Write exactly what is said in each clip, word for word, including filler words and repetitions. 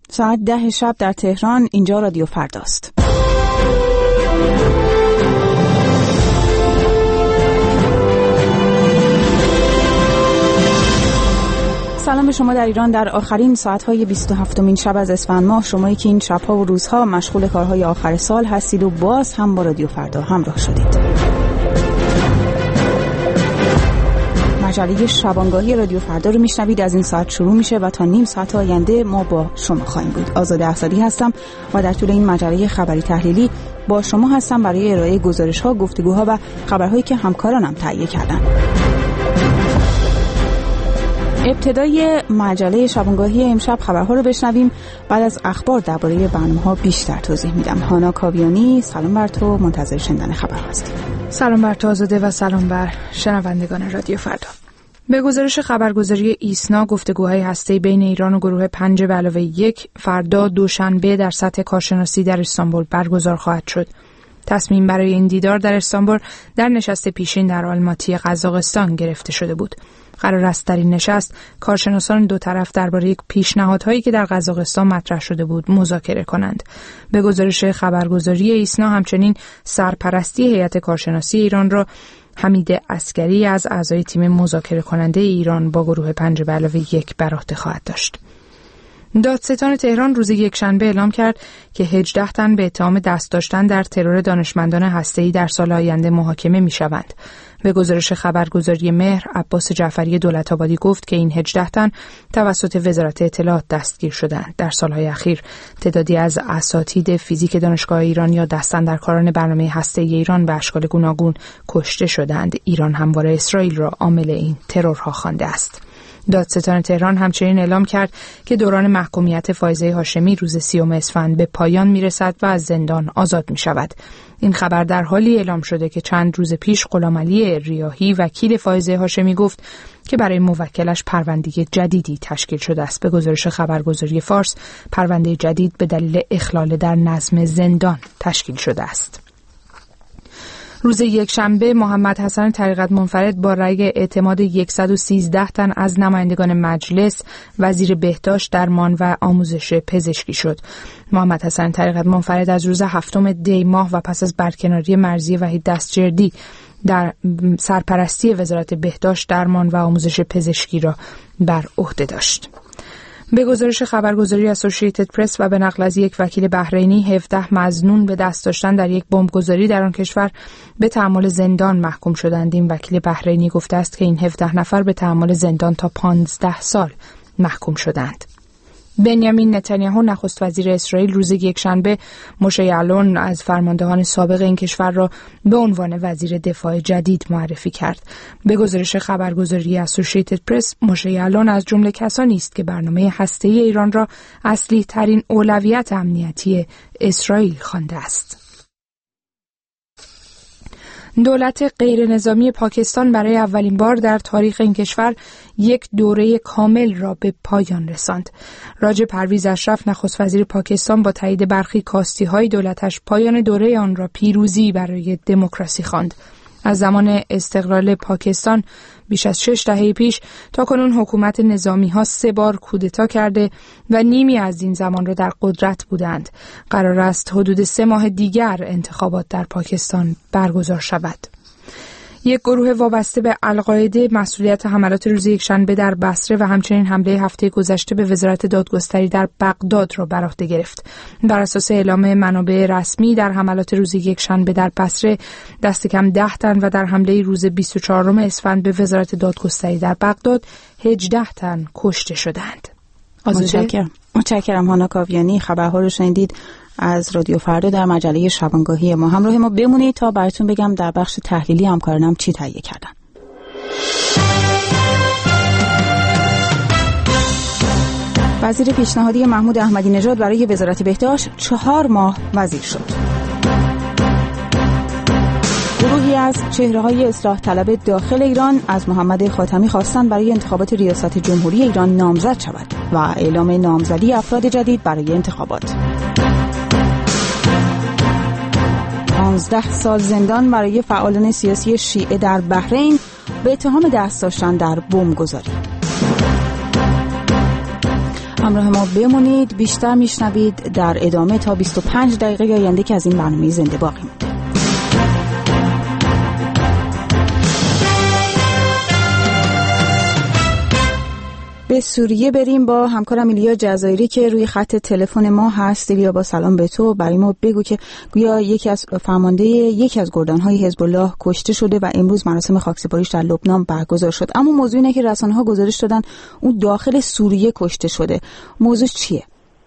ساعت ده شب در تهران. اینجا رادیو فرداست. سلام به شما در ایران در آخرین ساعت‌های بیست و هفتمین شب از اسفند ماه. شمایی که این شب‌ها و روزها مشغول کارهای آخر سال هستید و باز هم با رادیو فردا همراه شدید. مجله شبانگاهی رادیو فردا رو میشنوید. از این ساعت شروع میشه و تا نیم ساعت آینده ما با شما خواهیم بود. آزاده اسدی هستم و در طول این مجله خبری تحلیلی با شما هستم برای ارائه گزارش‌ها، گفتگوها و خبرهایی که همکارانم تهیه کردن. ابتدای مجله شبانگاهی امشب خبرها رو بشنویم. بعد از اخبار درباره برنامه‌ها بیشتر توضیح میدم. هانا کاویانی، سلام بر تو، منتظر شنیدن خبر هستیم. سلام بر تو آزاده و سلام بر شنوندگان رادیو فردا. به گزارش خبرگزاری ایسنا، گفتگوهای هسته‌ای بین ایران و گروه پنج به علاوه یک فردا دوشنبه در سطح کارشناسی در استانبول برگزار خواهد شد. تصمیم برای این دیدار در استانبول در نشست پیشین در آلماتی قزاقستان گرفته شده بود. قرار است در این نشست کارشناسان دو طرف درباره پیشنهادهایی که در قزاقستان مطرح شده بود مذاکره کنند. به گزارش خبرگزاری ایسنا همچنین سرپرستی هیئت کارشناسی ایران را حمید عسکری از اعضای تیم مذاکره کننده ایران با گروه پنج به علاوه یک بر عهده خواهد داشت. دادستان تهران روز یکشنبه اعلام کرد که هجده تن به اتهام دست داشتن در ترور دانشمندان هسته‌ای در سال آینده محاکمه می‌شوند. به گزارش خبرگزاری مهر، عباس جعفری دولت‌آبادی گفت که این هجده تن توسط وزارت اطلاعات دستگیر شدند. در سالهای اخیر تعدادی از اساتید فیزیک دانشگاه ایران یا دستاندرکاران برنامه هسته‌ای ایران به اشکال گوناگون کشته شدند. ایران همواره اسرائیل را عامل این ترورها خوانده است. دادستان تهران همچنین اعلام کرد که دوران محکومیت فائزه هاشمی روز سیوم اسفند به پایان میرسد و از زندان آزاد می شود. این خبر در حالی اعلام شده که چند روز پیش غلامعلی ریاحی وکیل فائزه هاشمی گفت که برای موکلش پرونده جدیدی تشکیل شده است. به گزارش خبرگزاری فارس، پرونده جدید به دلیل اخلال در نظم زندان تشکیل شده است. روز یکشنبه محمد حسن طریقت منفرد با رأی اعتماد صد و سیزده تن از نمایندگان مجلس وزیر بهداشت، درمان و آموزش پزشکی شد. محمد حسن طریقت منفرد از روز هفتم دی ماه و پس از برکناری مرضیه وحید دستجردی در سرپرستی وزارت بهداشت، درمان و آموزش پزشکی را بر عهده داشت. به گزارش خبرگزاری اسوسییتد پرس و به نقل از یک وکیل بحرینی، هفده مظنون به دست داشتن در یک بمبگذاری در آن کشور به تحمل زندان محکوم شدند. این وکیل بحرینی گفته است که این هفده نفر به تحمل زندان تا پانزده سال محکوم شدند. بنیامین نتانیاهو نخست وزیر اسرائیل روز یکشنبه موشه یعلون از فرماندهان سابق این کشور را به عنوان وزیر دفاع جدید معرفی کرد. به گزارش خبرگزاری اسوسییتد پرس، موشه یعلون از جمله کسانی است که برنامه هسته‌ای ایران را اصلی ترین اولویت امنیتی اسرائیل خوانده است. دولت غیر نظامی پاکستان برای اولین بار در تاریخ این کشور یک دوره کامل را به پایان رساند. راجع پرویز اشرف نخست وزیر پاکستان با تایید برخی کاستی‌های دولتش پایان دوره آن را پیروزی برای دموکراسی خواند. از زمان استقلال پاکستان بیش از شش دهه پیش تا کنون حکومت نظامی ها سه بار کودتا کرده و نیمی از این زمان را در قدرت بودند. قرار است حدود سه ماه دیگر انتخابات در پاکستان برگزار شود. یک گروه وابسته به القاعده مسئولیت حملات روز یکشنبه در بصره و همچنین حمله هفته گذشته به وزارت دادگستری در بغداد را بر عهده گرفت. بر اساس اعلام منابع رسمی، در حملات روز یکشنبه در بصره دست کم ده تن و در حمله روز بیست و چهارم اسفند به وزارت دادگستری در بغداد هجده تن کشته شدند. متشکرم. متشکرم هانا کاویانی. خبرها رو شنیدید از رادیو فردا در مجله شبانگاهی ما. همراه ما بمونید تا براتون بگم در بخش تحلیلی همکارانم چی تهیه کردن. وزیر پیشنهادی محمود احمدی نژاد برای وزارت بهداشت چهار ماه وزیر شد. گروهی از چهره‌های اصلاح طلب داخل ایران از محمد خاتمی خواستند برای انتخابات ریاست جمهوری ایران نامزد شود و اعلام نامزدی افراد جدید برای انتخابات. پانزده سال زندان برای فعالان سیاسی شیعه در بحرین به اتهام دست داشتن در بمبگذاری. همراه ما بمونید، بیشتر میشنوید در ادامه تا بیست و پنج دقیقه آینده که از این برنامه زنده باقی مونده. به سوریه بریم با همکارم ایلیا جزایری که روی خط تلفن ما هست. ایلیا با سلام به تو، برای ما بگو که گویا یکی از فرمانده یکی از گردان‌های حزب الله کشته شده و امروز مراسم خاکسپاریش در لبنان برگزار شد، اما موضوع اینه که رسانه‌ها گزارش دادن اون داخل سوریه کشته شده. موضوع چیه؟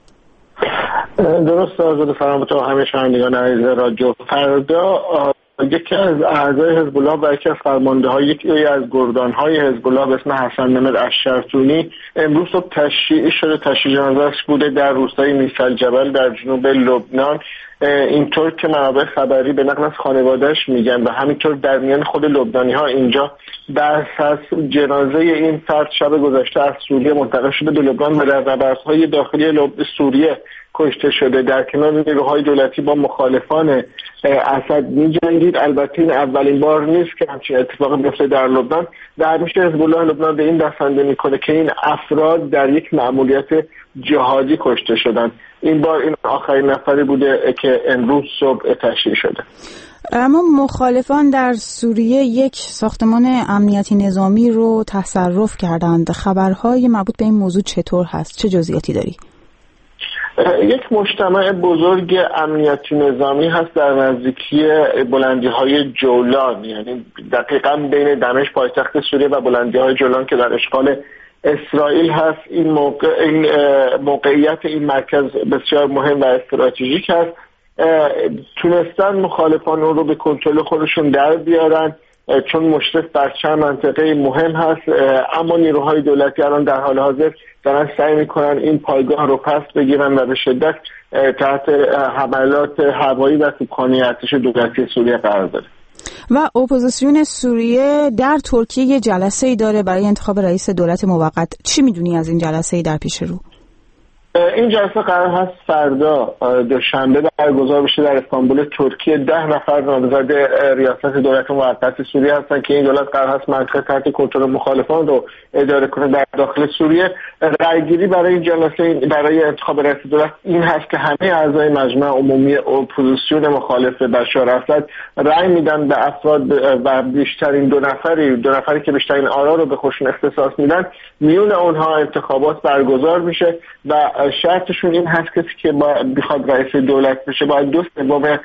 درست آزاد فرام تو همه شنوندگان عزیز رادیو فردا، یکی از اعضای حزب الله و یکی از فرمانده‌های یکی از گردان‌های حزب الله به اسم حسن ممد الشرطونی امروز صبح تشییع شده. تشییع جنازه‌اش بوده در روستای میثل جبل در جنوب لبنان. اینطور که منابع خبری به نقل از خانواده‌اش میگن و همینطور در میان خود لبنانی‌ها اینجا در اساس جنازه این فرد شب گذشته از سوریه منتقل شده به لبنان و در نبردهای داخلی سوریه کشته شده. در کنار نیروهای دولتی با مخالفان اسد می‌جنگید. البته این اولین بار نیست که همچین اتفاقی میفته در لبنان و همیشه حزب الله لبنان به این دستنده میکنه که این افراد در یک مأموریت جهادی کشته شدن. این بار این آخرین نفری بوده که امروز صبح تشییع شده. اما مخالفان در سوریه یک ساختمان امنیتی نظامی رو تصرف کردند. خبرهای مربوط به این موضوع چطور هست؟ چه جزئیاتی داری؟ یک مجتمع بزرگ امنیتی نظامی هست در نزدیکی بلندی‌های جولان، یعنی دقیقاً بین دمشق پایتخت سوریه و بلندی‌های جولان که در اشغال اسرائیل هست. این موقع این موقعیت این مرکز بسیار مهم و استراتژیک هست. تونستن مخالفان اون رو به کنترل خودشون در بیارن چون مشرف بر چند منطقه مهم هست، اما نیروهای دولتی الان در حال حاضر دارن سعی میکنن این پایگاه رو پس بگیرن و به شدت تحت حملات هوایی و توپخانه ارتش دولتی سوریه قرار داره. و اپوزیسیون سوریه در ترکیه یه جلسه‌ای داره برای انتخاب رئیس دولت موقت. چی میدونی از این جلسه‌ای در پیش رو؟ این جلسه قرار هست فردا دوشنبه برگزار بشه در استانبول ترکیه. ده نفر نامزد ریاست دولت موقت سوریه هستن که این دولت قرار هست منطقه تحت کنترل مخالفان رو اداره کنه در داخل سوریه. رأیگیری برای این جلسه برای انتخاب رئیس دولت این هست که همه اعضای مجمع عمومی اپوزیسیون مخالف بشار اسد رأی میدن به افراد و بیشترین دو نفری دو نفری که بیشترین آرا رو به خودشون اختصاص میدن، میون اونها انتخابات برگزار میشه و شرطشون این هست کسی که بخواد رئیس دولت بشه باید دو سوم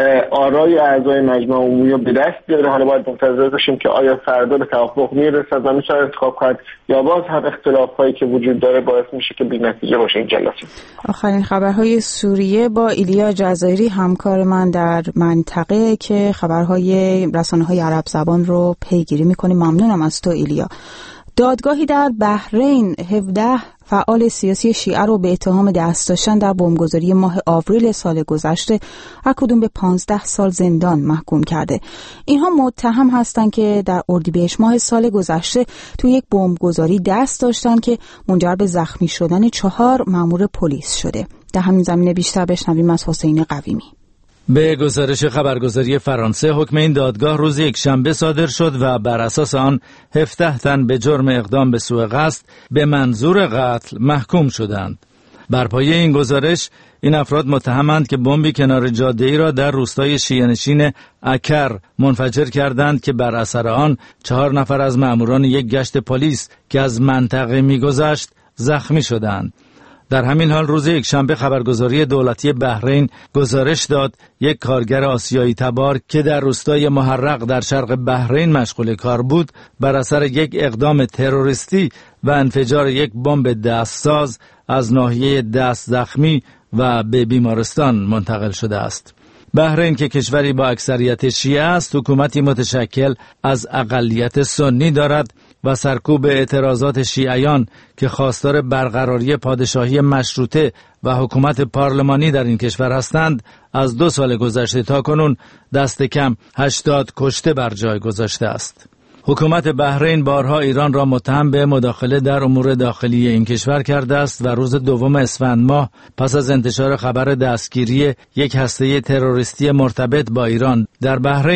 آرای اعضای مجمع عمومی رو به دست بیاره. حالا باید منتظر باشیم که آیا فردا به توافق میرسد و میتونه انتخاب کنند یا باز هم اختلافایی که وجود داره باعث میشه که بی‌نتیجه باشه این جلسه. آخرین خبرهای سوریه با ایلیا جزایری همکار من در منطقه که خبرهای رسانه‌های عرب زبان رو پیگیری می‌کنیم. ممنونم از تو ایلیا. دادگاهی در بحرین هفده فعال سیاسی شیعه رو به اتهام دست داشتن در بمبگذاری ماه آوریل سال گذشته هر کدوم به پانزده سال زندان محکوم کرده. اینها متهم هستند که در اردیبهشت ماه سال گذشته توی یک بمبگذاری دست داشتن که منجر به زخمی شدن چهار مأمور پلیس شده. در همین زمینه بیشتر بشنویم از حسین قویمی. به گزارش خبرگزاری فرانسه حکم این دادگاه روز یکشنبه صادر شد و بر اساس آن هفده تن به جرم اقدام به سوء قصد به منظور قتل محکوم شدند. بر پایه این گزارش این افراد متهمند که بمبی کنار جاده‌ای را در روستای شیعه‌نشین اکر منفجر کردند که بر اثر آن چهار نفر از مأموران یک گشت پلیس که از منطقه می‌گذشت زخمی شدند. در همین حال روز یکشنبه خبرگزاری دولتی بحرین گزارش داد یک کارگر آسیایی تبار که در روستای محرق در شرق بحرین مشغول کار بود بر اثر یک اقدام تروریستی و انفجار یک بمب دستساز از ناحیه دست زخمی و به بیمارستان منتقل شده است. بحرین که کشوری با اکثریت شیعه است، حکومتی متشکل از اقلیت سنی دارد و سرکوب اعتراضات شیعیان که خواستار برقراری پادشاهی مشروطه و حکومت پارلمانی در این کشور هستند، از دو سال گذشته تا کنون دست کم هشتاد کشته بر جای گذاشته است. حکومت بحرین بارها ایران را متهم به مداخله در امور داخلی این کشور کرده است و روز دوم اسفند ماه پس از انتشار خبر دستگیری یک هسته تروریستی مرتبط با ایران در بحرین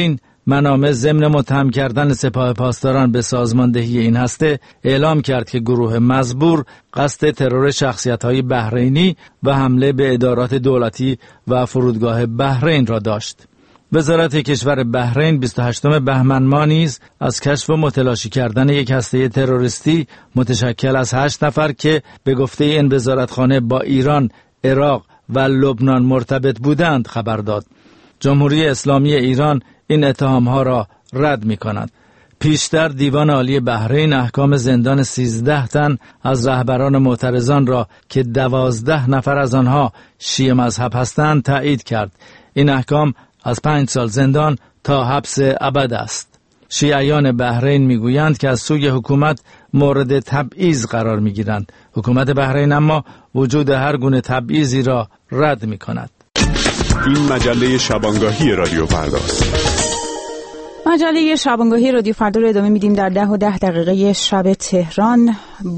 منامه ضمن متهم کردن سپاه پاسداران به سازماندهی این هسته اعلام کرد که گروه مزبور قصد ترور شخصیت‌های بحرینی و حمله به ادارات دولتی و فرودگاه بحرین را داشت. وزارت کشور بحرین بیست و هشتم بهمن ماه نیز از کشف و متلاشی کردن یک هسته تروریستی متشکل از هشت نفر که به گفته این وزارتخانه با ایران، عراق و لبنان مرتبط بودند خبر داد. جمهوری اسلامی ایران این اتهام‌ها را رد می‌کند. پیشتر دیوان عالی بحرین احکام زندان سیزده تن از رهبران معترضان را که دوازده نفر از آنها شیعه مذهب هستند تایید کرد. این احکام از پنج سال زندان تا حبس ابد است. شیعیان بحرین میگویند که از سوی حکومت مورد تبعیض قرار میگیرند. حکومت بحرین اما وجود هر گونه تبعیضی را رد میکند. این مجله شبانگاهی رادیو فرداست. مجله شبانگاهی رادیو فردا رو ادامه میدیم در ده و ده دقیقه شب تهران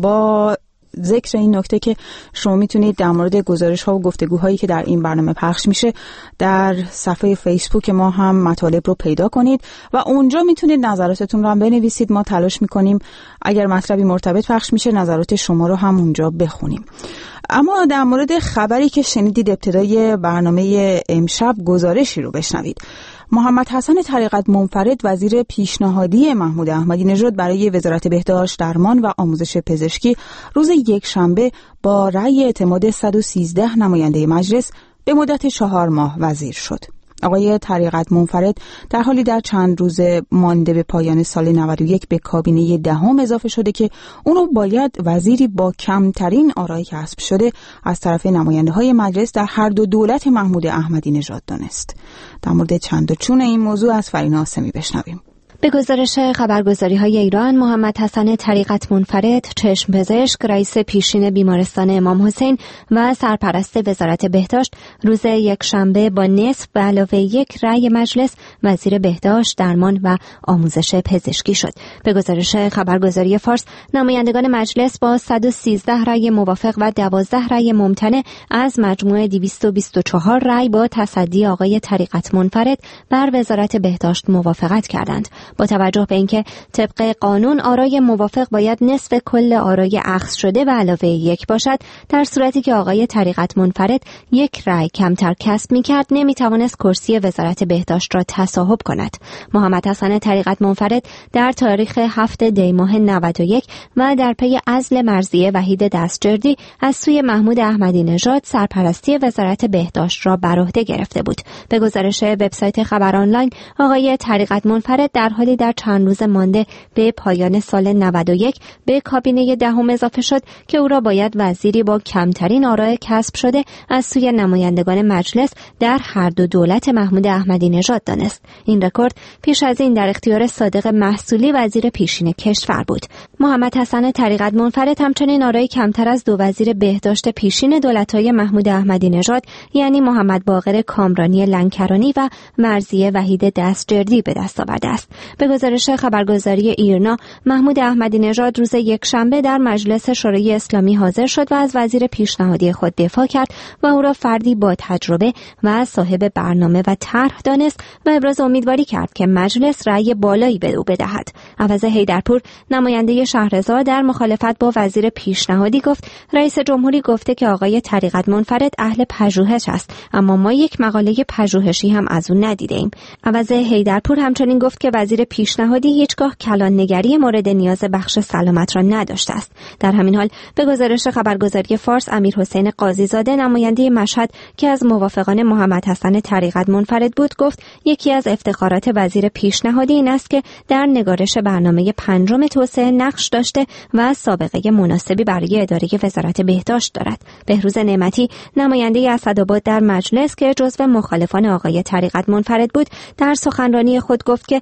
با ذکر این نکته که شما میتونید در مورد گزارش ها و گفتگوهایی که در این برنامه پخش میشه در صفحه فیسبوک ما هم مطالب رو پیدا کنید و اونجا میتونید نظراتتون رو هم بنویسید. ما تلاش میکنیم اگر مطلبی مرتبط پخش میشه نظرات شما رو هم اونجا بخونیم. اما در مورد خبری که شنیدید ابتدای برنامه امشب گزارشی رو بشنوید. محمد حسن طریقت منفرد وزیر پیشنهادی محمود احمدی نژاد برای وزارت بهداشت، درمان و آموزش پزشکی روز یکشنبه با رأی اعتماد صد و سیزده نماینده مجلس به مدت چهار ماه وزیر شد. آقای طریقت منفرد در حالی در چند روز مانده به پایان سال نود و یک به کابینه دهم اضافه شده که اونو باید وزیری با کمترین آرای کسب شده از طرف نماینده های مجلس در هر دو دولت محمود احمدی نژاد دانست. در مورد چند و چون این موضوع از فرینا آسمی بشنویم. به گزارش خبرگزاری‌های ایران، محمد حسن طریقت منفرد، چشم پزشک، رئیس پیشین بیمارستان امام حسین و سرپرست وزارت بهداشت روز یکشنبه با نصف به علاوه یک رأی مجلس وزیر بهداشت، درمان و آموزش پزشکی شد. به گزارش خبرگزاری فارس، نمایندگان مجلس با صد و سیزده رأی موافق و دوازده رأی ممتنع از مجموع دویست و بیست و چهار رأی با تصدی آقای طریقت منفرد بر وزارت بهداشت موافقت کردند. با توجه به اینکه طبق قانون آرای موافق باید نصف کل آرای اخذ شده و علاوه یک باشد، در صورتی که آقای طریقت منفرد یک رأی کمتر کسب می‌کرد نمی‌توانست کرسی وزارت بهداشت را تصاحب کند. محمد حسن طریقت منفرد در تاریخ هفتم دی ماه نود و یک و در پی عزل مرضیه وحید دستجردی از سوی محمود احمدی نژاد سرپرستی وزارت بهداشت را بر عهده گرفته بود. به گزارش وبسایت خبر آنلاین، آقای طریقت منفرد در حالی در چند روز مانده به پایان سال نود و یک به کابینه دهم اضافه شد که او را باید وزیری با کمترین آرای کسب شده از سوی نمایندگان مجلس در هر دو دولت محمود احمدی نژاد دانست. این رکورد پیش از این در اختیار صادق محصولی وزیر پیشین کشور بود. محمد حسن طریقت منفرد همچنین آرای کمتر از دو وزیر بهداشت پیشین دولت‌های محمود احمدی نژاد یعنی محمد باقر کامرانی لنکرانی و مرضیه وحید دستجردی به دست آورده است. به گزارش خبرگزاری ایرنا، محمود احمدی نژاد روز یکشنبه در مجلس شورای اسلامی حاضر شد و از وزیر پیشنهادی خود دفاع کرد و او را فردی با تجربه و صاحب برنامه و طرح دانست و ابراز امیدواری کرد که مجلس رأی بالایی به او بدهد. عوض حیدرپور، نماینده شهرضا، در مخالفت با وزیر پیشنهادی گفت رئیس جمهوری گفته که آقای طریقت منفرد اهل پژوهش است، اما ما یک مقاله پژوهشی هم از او ندیدیم. عوض حیدرپور همچنین گفت که وزیر پیشنهادی هیچگاه کلان‌نگری مورد نیاز بخش سلامت را نداشته است. در همین حال به گزارش خبرگزاری فارس، امیرحسین قاضیزاده، نماینده مشهد که از موافقان محمد حسن طریقت منفرد بود، گفت یکی از افتخارات وزیر پیشنهادی این است که در نگارش برنامه پنجم توسعه نقش داشته و سابقه مناسبی برای اداره وزارت بهداشت دارد. بهروز نعمتی، نماینده اسدآباد در مجلس که جزو مخالفان آقای طریقت منفرد بود، در سخنرانی خود گفت که وزیر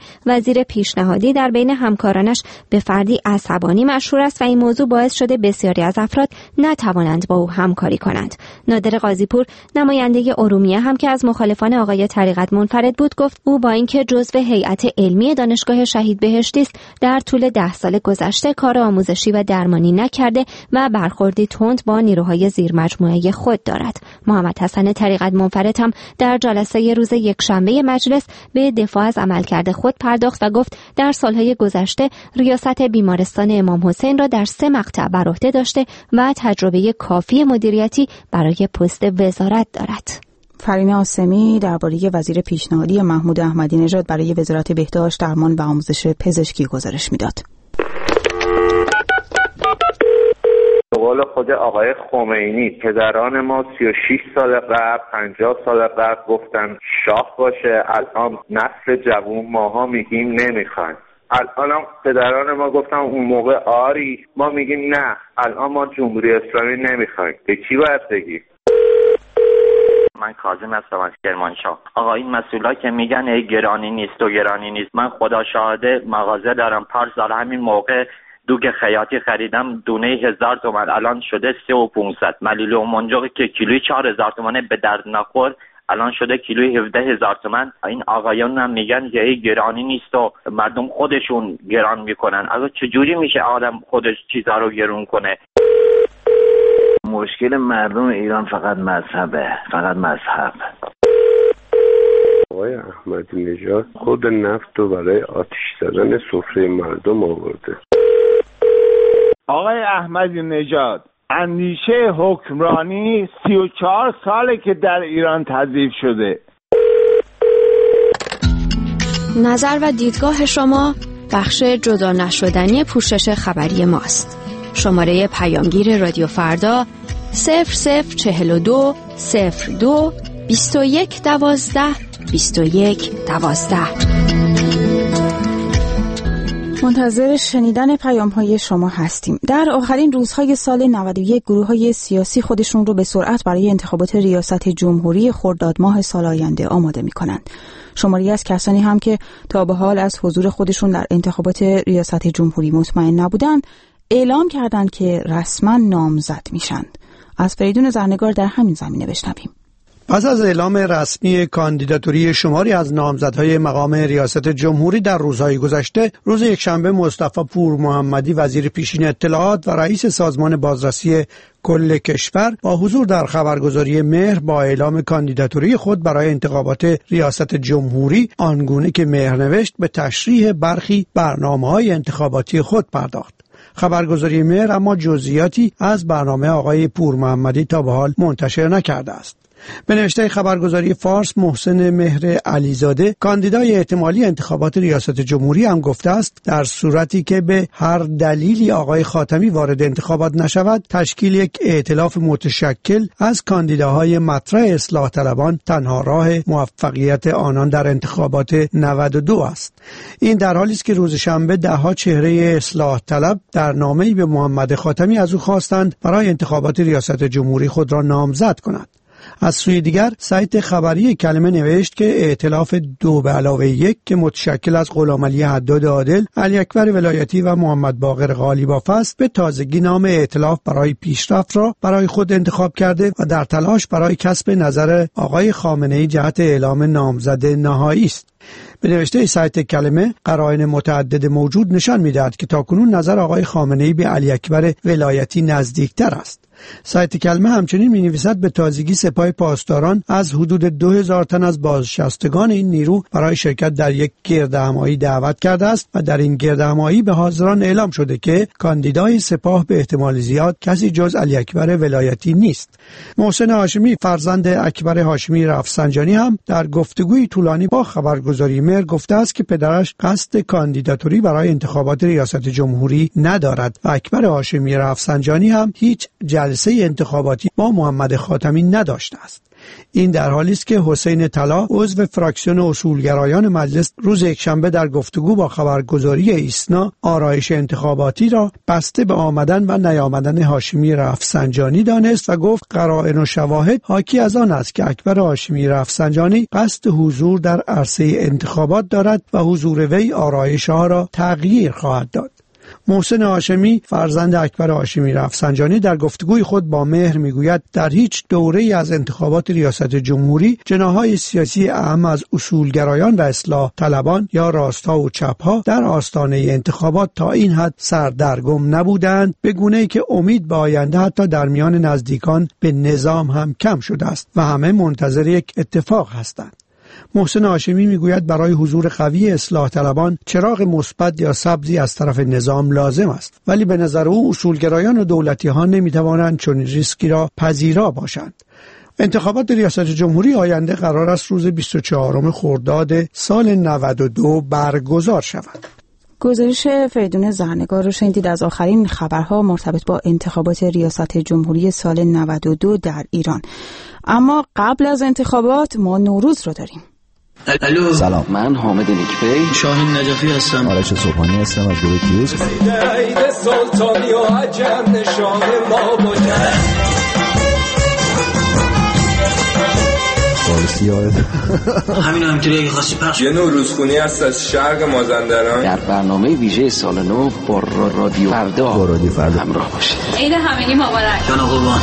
وزیر پیشنهادی در بین همکارانش به فردی عصبانی مشهور است و این موضوع باعث شده بسیاری از افراد نتوانند با او همکاری کنند. نادر قاضی‌پور نماینده ارومیه هم که از مخالفان آقای طریقت منفرد بود گفت او با اینکه جزو هیئت علمی دانشگاه شهید بهشتی است در طول ده سال گذشته کار آموزشی و درمانی نکرده و برخوردی تند با نیروهای زیر مجموعه خود دارد. محمد حسن طریقت منفرد هم در جلسه روز یکشنبه مجلس به دفاع از عملکرد خود پرداخت و گفت در سالهای گذشته ریاست بیمارستان امام حسین را در سه مقطع بر عهده داشته و تجربه کافی مدیریتی برای پست وزارت دارد. فرین عاصمی درباره وزیر پیشنهادی محمود احمدی نژاد برای وزارت بهداشت، درمان و آموزش پزشکی گزارش میداد. به قول خود آقای خمینی پدران ما سی و شش سال قبل پنجاه سال قبل گفتن شاه باشه، الان نسل جوون ماها میگیم نمیخوایم. الان هم پدران ما گفتن اون موقع آری، ما میگیم نه، الان ما جمهوری اسلامی نمیخوایم. به کی باید بگیم؟ من کاظم هستم از کرمانشاه. آقا این مسئولا که میگن ای گرانی نیست و گرانی نیست، من خدا شاهده مغازه دارم، پارسال همین موقع دوگ خیاطی خریدم دونه هزار تومن، الان شده سه و پونصد. ملیل و منجاقی که کیلوی چهار هزار تومنه به درد نخور الان شده کیلوی هفده هزار تومن. این آقایان هم میگن که ای گرانی نیست و مردم خودشون گران میکنن. اگه چجوری میشه آدم خودش چیزا رو گرون کنه؟ مشکل مردم ایران فقط مذهبه، فقط مذهب. آقای احمدی نژاد خود نفت رو برای آتش زدن سفره مردم آورده. آقای احمدی نژاد اندیشه حکمرانی سی و چهار ساله که در ایران تضعیف شده. نظر و دیدگاه شما بخش جدا نشدنی پوشش خبری ماست. شماره پیامگیر رادیو فردا صفر صفر چهل و دو صفر دو بیست و یک دوازده بیست و یک دوازده. منتظر شنیدن پیام‌های شما هستیم. در آخرین روزهای سال نود و یک گروه‌های سیاسی خودشون رو به سرعت برای انتخابات ریاست جمهوری خرداد ماه سال آینده آماده می‌کنند. شماری از کسانی هم که تا به حال از حضور خودشون در انتخابات ریاست جمهوری مطمئن نبودند، اعلام کردند که رسما نامزد میشند. از فریدون زرنگار در همین زمینه بشنویم. پس از اعلام رسمی کاندیداتوری شماری از نامزدهای مقام ریاست جمهوری در روزهای گذشته، روز یکشنبه مصطفی پور محمدی وزیر پیشین اطلاعات و رئیس سازمان بازرسی کل کشور با حضور در خبرگزاری مهر با اعلام کاندیداتوری خود برای انتخابات ریاست جمهوری آنگونه که مهر نوشت به تشریح برخی برنامه‌های انتخاباتی خود پرداخت. خبرگزاری مهر اما جزئیاتی از برنامه آقای پور محمدی تا به حال منتشر نکرده است. به نوشته خبرگزاری فارس، محسن مهر علیزاده کاندیدای احتمالی انتخابات ریاست جمهوری هم گفته است در صورتی که به هر دلیلی آقای خاتمی وارد انتخابات نشود، تشکیل یک ائتلاف متشکل از کاندیداهای مطرح اصلاح طلبان تنها راه موفقیت آنان در انتخابات نود و دو است. این در حالی است که روز شنبه دهها چهره اصلاح طلب در نامه‌ای به محمد خاتمی از او خواستند برای انتخابات ریاست جمهوری خود را نامزد کند. از سوی دیگر سایت خبری کلمه نوشت که ائتلاف دو به علاوه یک که متشکل از غلامعلی حداد عادل، علی اکبر ولایتی و محمد باقر غالیباف است، به تازگی نام ائتلاف برای پیشرفت را برای خود انتخاب کرده و در تلاش برای کسب نظر آقای خامنه‌ای جهت اعلام نامزد نهایی است. به نوشته سایت کلمه، قرائن متعدد موجود نشان می‌دهد که تاکنون نظر آقای خامنه‌ای به علی اکبر ولایتی نزدیکتر است. سایت کلمه همچنین می‌نویسد به تازگی سپاه پاسداران از حدود دو هزار تن از بازنشستگان این نیرو برای شرکت در یک گردهمایی دعوت کرده است و در این گردهمایی به حاضران اعلام شده که کاندیدای سپاه به احتمال زیاد کسی جز علی اکبر ولایتی نیست. محسن هاشمی فرزند اکبر هاشمی رفسنجانی هم در گفتگوی طولانی با خبرگزاری مهر گفته است که پدرش قصد کاندیداتوری برای انتخابات ریاست جمهوری ندارد و اکبر هاشمی رفسنجانی هم هیچ جلسه انتخاباتی با محمد خاتمی نداشته است. این در حالی است که حسین طلا عضو فراکسیون اصولگرایان مجلس روز یکشنبه در گفتگو با خبرگزاری ایسنا آرایش انتخاباتی را بسته به آمدن و نیامدن هاشمی رفسنجانی دانست و گفت قرائن و شواهد حاکی از آن است که اکبر هاشمی رفسنجانی قصد حضور در عرصه انتخابات دارد و حضور وی آرایش ها را تغییر خواهد داد. محسن هاشمی فرزند اکبر هاشمی رفسنجانی در گفتگوی خود با مهر میگوید در هیچ دوره‌ای از انتخابات ریاست جمهوری جناح‌های سیاسی اهم از اصولگرایان و اصلاح طلبان یا راستا و چپ‌ها در آستانه انتخابات تا این حد سردرگم نبودند، به گونه‌ای که امید به آینده حتی در میان نزدیکان به نظام هم کم شده است و همه منتظر یک اتفاق هستند. محسن هاشمی میگوید برای حضور قوی اصلاح طلبان چراغ مثبت یا سبزی از طرف نظام لازم است، ولی به نظر او اصولگرایان و دولتی ها نمیتوانند چون ریسکی را پذیرا باشند. انتخابات ریاست جمهوری آینده قرار است روز بیست و چهارم خرداد سال نود و دو برگزار شود. گزارش فریدون زرنگار رو شنیدید از آخرین خبرها مرتبط با انتخابات ریاست جمهوری سال نود و دو در ایران. اما قبل از انتخابات ما نوروز رو داریم. الو، سلام، من حامد نیکپی، شاهین نجفی هستم، آرش صبحانی هستم از گروه کیوز. عید سلطانی و عجم نشان ما باشه. همین همینطوری اگه خواستی پخش. یه نوروزخونی هست از شرق مازندران در برنامه ویژه سال نو با رادیو فردا با رادیو فردا همراه باشید. عید همگی مبارک. جان قربان.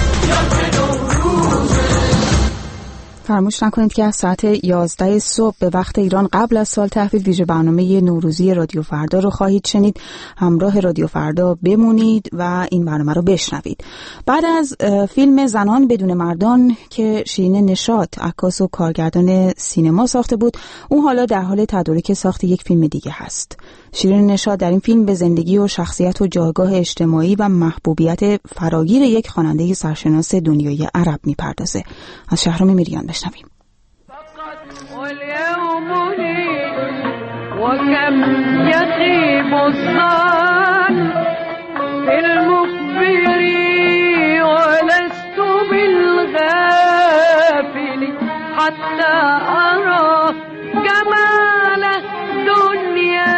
فراموش نکنید که از ساعت یازده صبح به وقت ایران قبل از سال تحویل ویژه برنامه نوروزی رادیو فردا رو خواهید شنید. همراه رادیو فردا بمونید و این برنامه رو بشنوید. بعد از فیلم زنان بدون مردان که شیرین نشاط عکاس و کارگردان سینما ساخته بود، اون حالا در حال تدارک ساخت یک فیلم دیگه هست. شیرین نشاط در این فیلم به زندگی و شخصیت و جایگاه اجتماعی و محبوبیت فراگیر یک خواننده سرشناس دنیای عرب میپردازه. از شهرام میریان بشنویم. وكم يخيب الظن في المخبر ولست بالغافل حتى أرى جمال الدنيا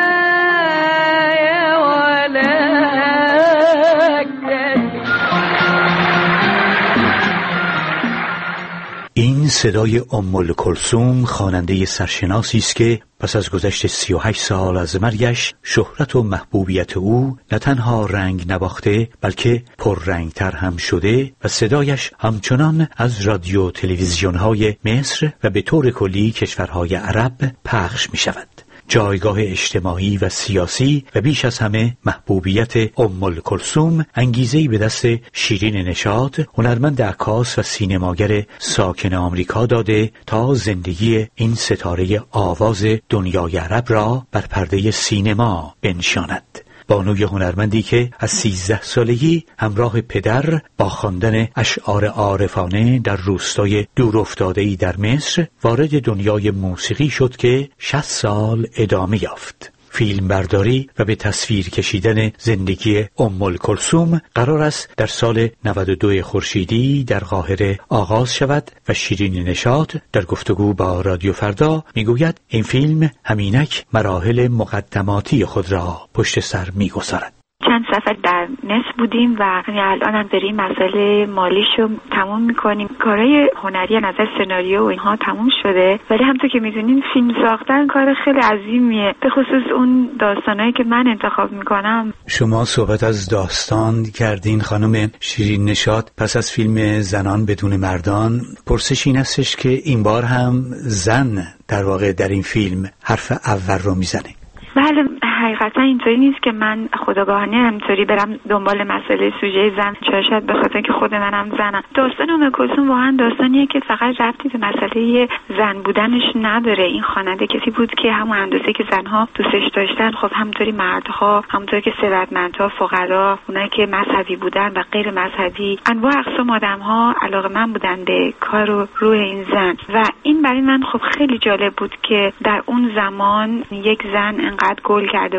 این صدای ام کلثوم خواننده سرشناسی است که پس از گذشت سی و هشت سال از مرگش شهرت و محبوبیت او نه تنها رنگ نباخته بلکه پررنگتر هم شده و صدایش همچنان از رادیو تلویزیون‌های مصر و به طور کلی کشورهای عرب پخش می شود. جایگاه اجتماعی و سیاسی و بیش از همه محبوبیت ام کلثوم انگیزه‌ای به دست شیرین نشاط، هنرمند عکاس و سینماگر ساکن آمریکا داده تا زندگی این ستاره آواز دنیای عرب را بر پرده سینما بنشاند. بانوی هنرمندی که از سیزده سالگی همراه پدر با خواندن اشعار عارفانه در روستای دورافتاده‌ای در مصر وارد دنیای موسیقی شد که شصت سال ادامه یافت. فیلم برداری و به تصویر کشیدن زندگی ام کلثوم قرار است در سال نود و دو خورشیدی در قاهره آغاز شود و شیرین نشاط در گفتگو با رادیو فردا میگوید این فیلم همینک مراحل مقدماتی خود را پشت سر میگذارد. چند سفر در مصر بودیم و الان هم داریم مسئله مالیشو تموم میکنیم. کارهای هنری از نظر سناریو و اینها تموم شده، ولی همونطور که میدونین فیلم ساختن کار خیلی عظیمیه، به خصوص اون داستانایی که من انتخاب میکنم. شما صحبت از داستان کردین خانم شیرین نشاط. پس از فیلم زنان بدون مردان پرسش این استش که این بار هم زن در واقع در این فیلم حرف اول رو میزنه. بله، حقیقتا اینطوری نیست که من خودآگاهانه همینطوری برم دنبال مسئله سوژه زن، شاید به خاطر که خود منم زنم. داستان ام کلثوم واقعا داستانیه که فقط ربطی به مسئله زن بودنش نداره. این خواننده کسی بود که همون اندازه که زنها دوستش داشتن، خب همونطوری مردها، همونطوری که ثروتمندها، فقرا، اونایی که مذهبی بودن و غیر مذهبی، انواع اقسام آدم‌ها علاقه‌مند بودن به کار و روح این زن. و این برای من خب خیلی جالب بود که در اون زمان یک زن انقدر گل کرده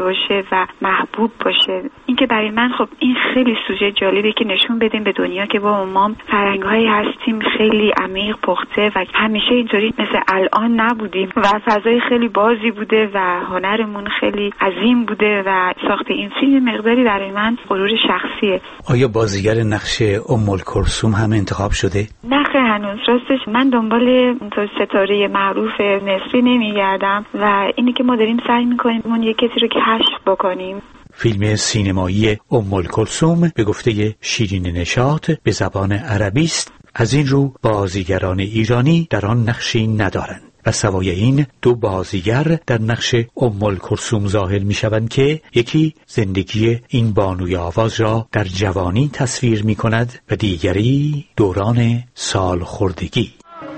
باشه و محبوب باشه. اینکه برای من خب این خیلی سوژه جالبه که نشون بدیم به دنیا که با ما فرهنگ‌هایی هستیم خیلی عمیق پخته و همیشه اینطوری مثل الان نبودیم و فضای خیلی بازی بوده و هنرمون خیلی عظیم بوده و ساخت این فیلم مقداری برای من غرور شخصیه. آیا بازیگر نقش ام الکلثوم هم انتخاب شده؟ نه هنوز، راستش من دنبال اون ستاره معروف مصری نمیگردم و اینی که ما داریم سعی میکنیم اون یک کسی رو کشف بکنیم. فیلم سینمایی ام الکلثوم به گفته شیرین نشاط به زبان عربی است. از این رو بازیگران ایرانی در آن نقشی ندارند و سوای این دو بازیگر در نقش ام الکلثوم ظاهر می شوند که یکی زندگی این بانوی آواز را در جوانی تصویر می کند و دیگری دوران سالخوردگی.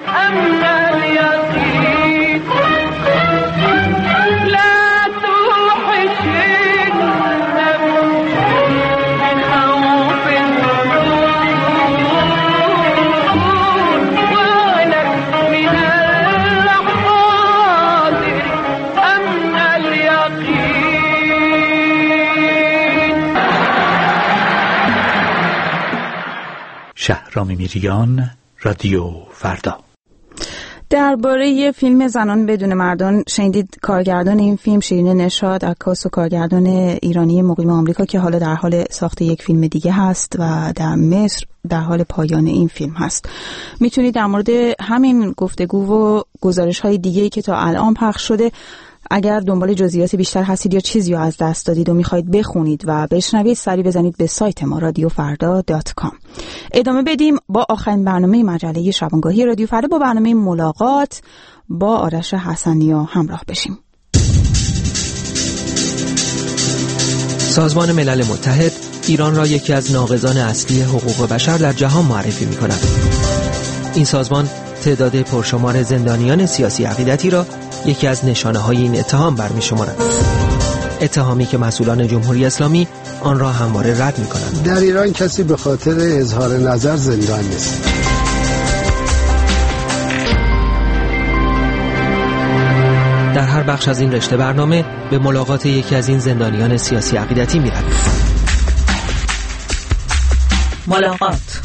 شهرام میریان، رادیو فردا. درباره فیلم زنان بدون مردان شنیدید کارگردان این فیلم شیرین نشاط، عکاس و کارگردان ایرانی مقیم آمریکا که حالا در حال ساخت یک فیلم دیگه هست و در مصر در حال پایان این فیلم هست. میتونید در مورد همین گفتگو و گزارش های دیگه‌ای که تا الان پخش شده اگر دنبال جزئیات بیشتر هستید یا چیزی رو از دست دادید و میخواید بخونید و بشنوید سری بزنید به سایت ما رادیو فردا دات کام. ادامه بدیم با آخرین برنامه مجله شبانگاهی رادیو فردا با برنامه ملاقات با آرش حسنیا همراه بشیم. سازمان ملل متحد ایران را یکی از ناقضان اصلی حقوق بشر در جهان معرفی می‌کند. این سازمان تعداد پرشمار زندانیان سیاسی عقیدتی را یکی از نشانه‌های این اتهام برمی‌شمارد. اتهامی که مسئولان جمهوری اسلامی آن را همواره رد می‌کنند. در ایران کسی به خاطر اظهار نظر زندان نیست. در هر بخش از این رشته برنامه به ملاقات یکی از این زندانیان سیاسی عقیدتی می‌رویم. ملاقات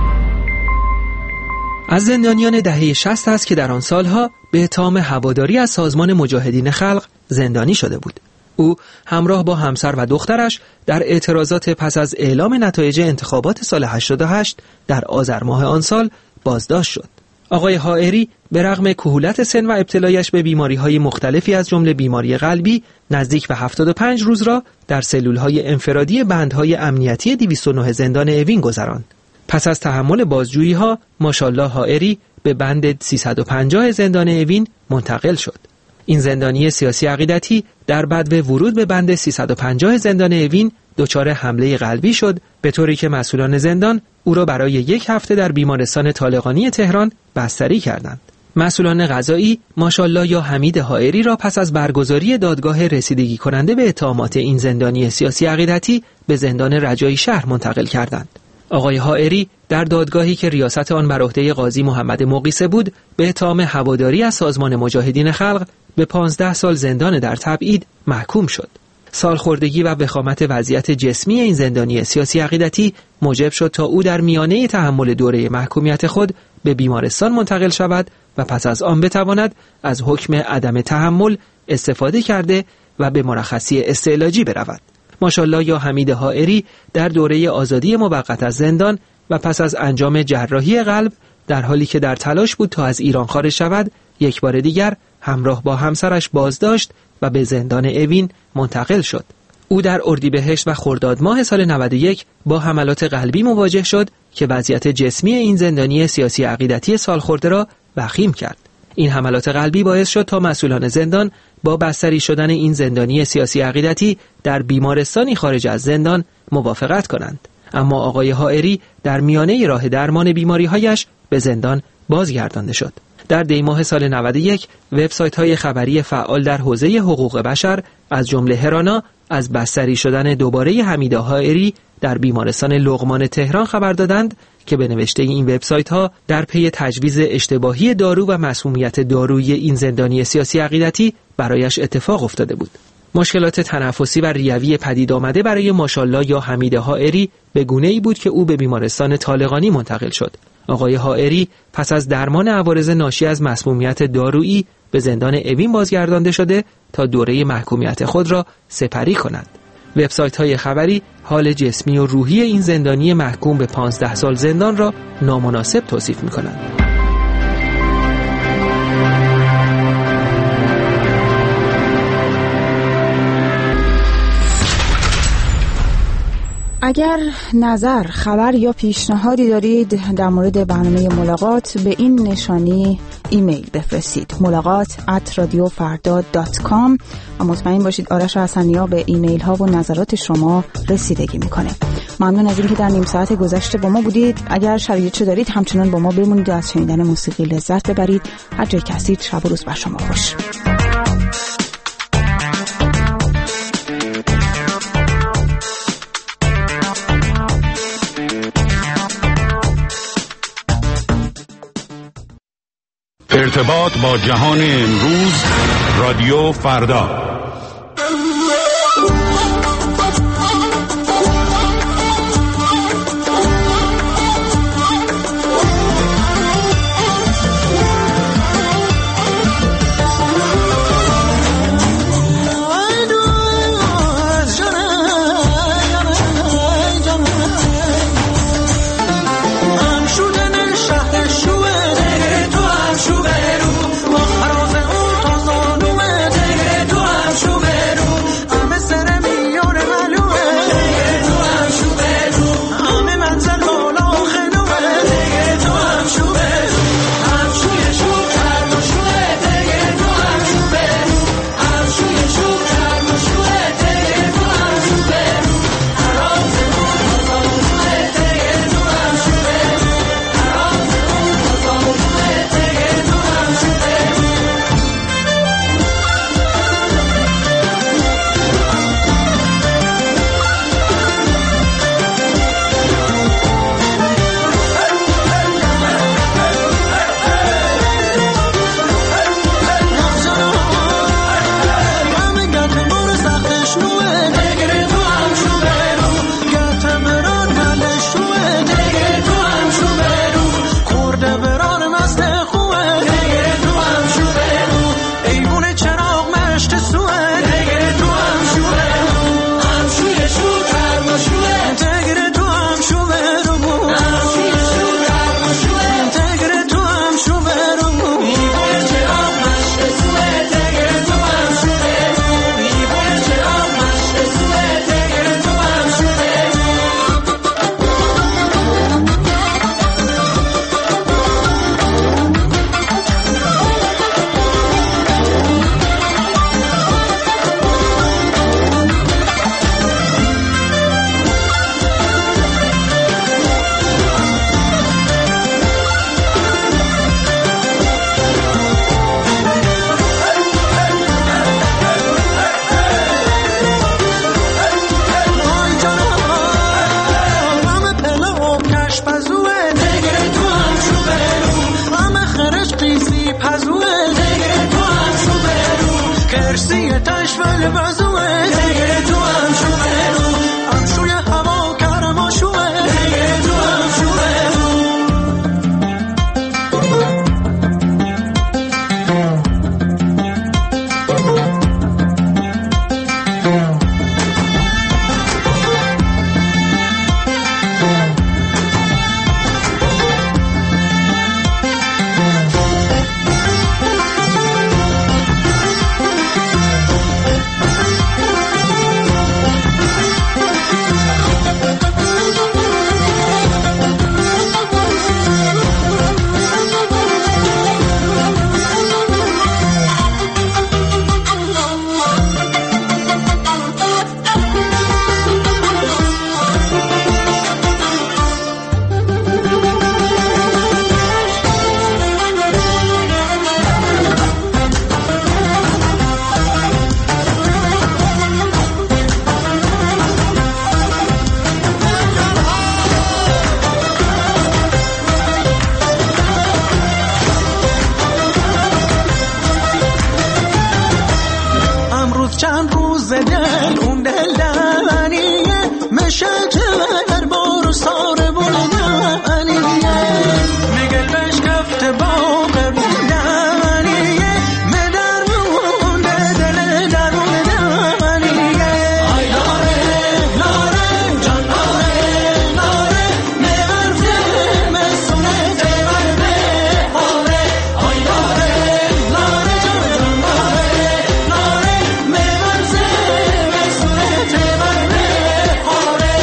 از زندانیان دهه شصت است که در آن سالها به اتهام هواداری از سازمان مجاهدین خلق زندانی شده بود. او همراه با همسر و دخترش در اعتراضات پس از اعلام نتایج انتخابات سال هشتاد و هشت در آذر ماه آن سال بازداشت شد. آقای حائری به رغم کهولت سن و ابتلایش به بیماری‌های مختلفی از جمله بیماری قلبی نزدیک به هفتاد و پنج روز را در سلول‌های انفرادی بندهای امنیتی دویست و نه زندان اوین گذراند. پس از تحمل بازجویی‌ها ماشاءالله حائری به بند سیصد و پنجاه زندان اوین منتقل شد. این زندانی سیاسی عقیدتی در بدو ورود به بند سیصد و پنجاه زندان اوین دچار حمله قلبی شد، به طوری که مسئولان زندان او را برای یک هفته در بیمارستان طالقانی تهران بستری کردند. مسئولان قضایی ماشاءالله یا حمید حائری را پس از برگزاری دادگاه رسیدگی کننده به اتهامات این زندانی سیاسی عقیدتی به زندان رجایی شهر منتقل کردند. آقای حائری در دادگاهی که ریاست آن بر عهده قاضی محمد مقیسه بود به اتهام هواداری از سازمان مجاهدین خلق به پانزده سال زندان در تبعید محکوم شد. سالخوردگی و وخامت وضعیت جسمی این زندانی سیاسی عقیدتی موجب شد تا او در میانه تحمل دوره محکومیت خود به بیمارستان منتقل شود و پس از آن بتواند از حکم عدم تحمل استفاده کرده و به مرخصی استعلاجی برود. ماشاءالله یا حمید حائری در دوره آزادی موقت از زندان و پس از انجام جراحی قلب در حالی که در تلاش بود تا از ایران خارج شود یک بار دیگر همراه با همسرش بازداشت و به زندان اوین منتقل شد. او در اردیبهشت و خرداد ماه سال نود و یک با حملات قلبی مواجه شد که وضعیت جسمی این زندانی سیاسی عقیدتی سالخورده را وخیم کرد. این حملات قلبی باعث شد تا مسئولان زندان با بستری شدن این زندانی سیاسی عقیدتی در بیمارستانی خارج از زندان موافقت کنند. اما آقای حائری در میانه راه درمان بیماری‌هایش به زندان بازگردانده شد. در دی ماه سال نود و یک وبسایت‌های خبری فعال در حوزه حقوق بشر از جمله هرانا از بستری شدن دوباره حمید حائری در بیمارستان لقمان تهران خبر دادند که به نوشته این وبسایت‌ها در پی تجویز اشتباهی دارو و مسمومیت دارویی این زندانی سیاسی عقیدتی برایش اتفاق افتاده بود. مشکلات تنفسی و ریوی پدید آمده برای ماشالله یا حمید حائری به گونه‌ای بود که او به بیمارستان طالقانی منتقل شد. آقای حائری پس از درمان عوارض ناشی از مسمومیت دارویی به زندان اوین بازگردانده شده تا دوره محکومیت خود را سپری کند. وبسایت‌های خبری حال جسمی و روحی این زندانی محکوم به پانزده سال زندان را نامناسب توصیف می‌کنند. اگر نظر، خبر یا پیشنهادی دارید در مورد برنامه ملاقات به این نشانی ایمیل بفرستید: ملاقات ات رادیو فردا دات کام و مطمئن باشید آرش حسنی‌ها به ایمیل ها و نظرات شما رسیدگی میکنه. ممنون از اینکه در نیم ساعت گذشته با ما بودید. اگر شرایطی دارید همچنان با ما بمونید و از شنیدن موسیقی لذت ببرید. هر جای که هستید شب و روز بر شما خوش. ارتباط با جهان امروز، رادیو فردا. تو دل اون دل دنیه مشه در بارو ساره بودنیه میگل بشکفت باغ بودنیه مدر مونده دل درون دنیه آی لاره لاره جان لاره لاره میورزه مسونه دیور بخاره آی لاره لاره جان لاره لاره میورزه مسونه دیور بخاره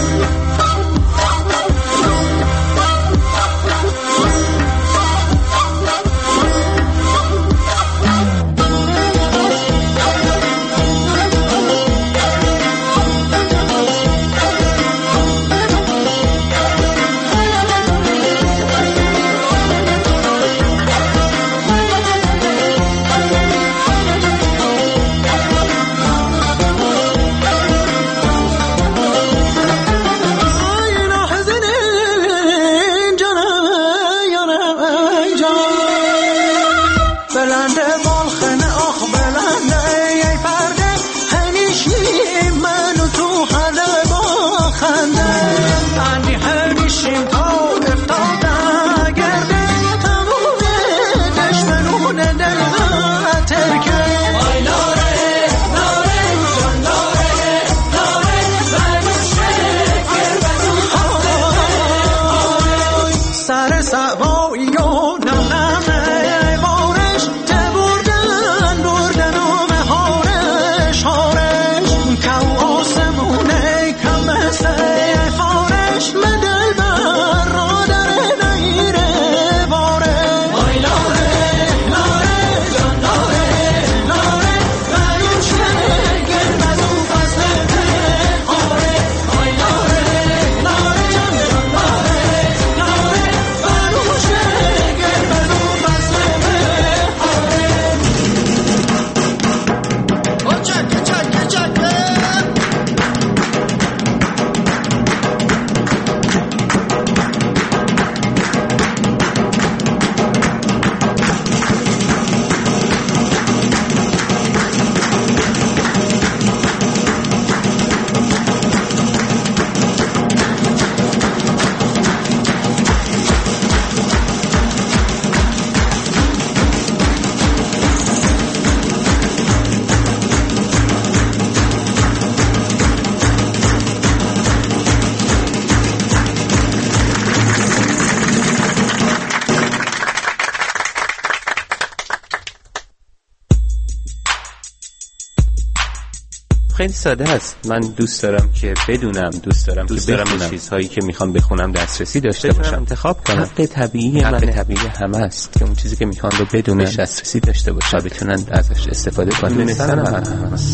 خیلی ساده است. من دوست دارم که بدونم، دوست دارم دوست که دارم به چیزهایی که میخوام بخونم دسترسی داشته باشم، انتخاب کنم. حق طبیعی من، حق طبیعی همه است که اون چیزی که میخوان رو بدونن، دسترسی داشته باشن، بتونن ازش استفاده کنن. دونستن من هست.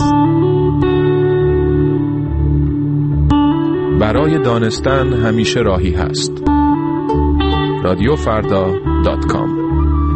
برای دانستن همیشه راهی هست. رادیو فردا دات کام.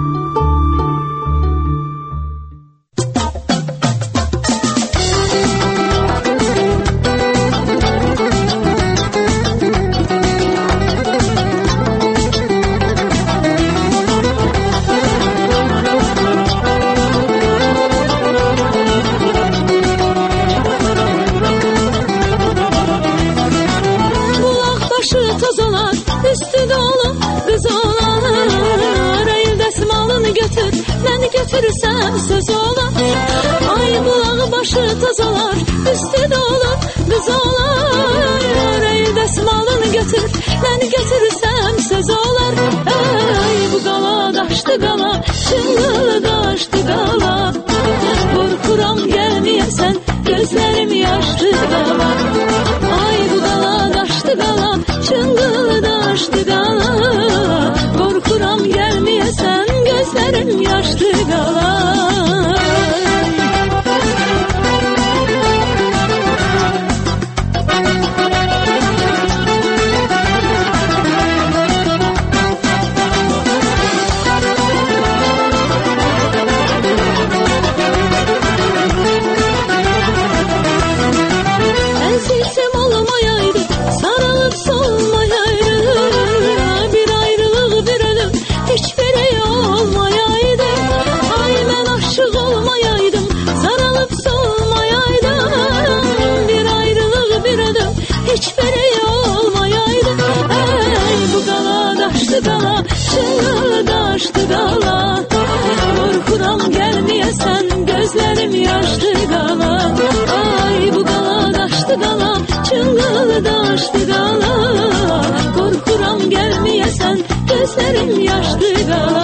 Götürürsen söz olar. Ay bulağı başı toz olar. Üstü dolu kız olar. Ey desmalını götür. Ben götürürsem söz olar. Ay bu gala daştı gala. Çınlılı daştı gala. Korkuram gelmeyesen. Gözlerim yaşlı gala. Ay bu gala daştı gala. Çınlılı daştı gala. Korkuram gelmeyesen. Gözlerim yaşlı galar. daşdı qala. Qorxuram gəlməyəsən, gözlərim yaşdı qala. Ay bu qala daşdı qala, çınqılı daşdı qala. Qorxuram gəlməyəsən, gözlərim yaşdı qala.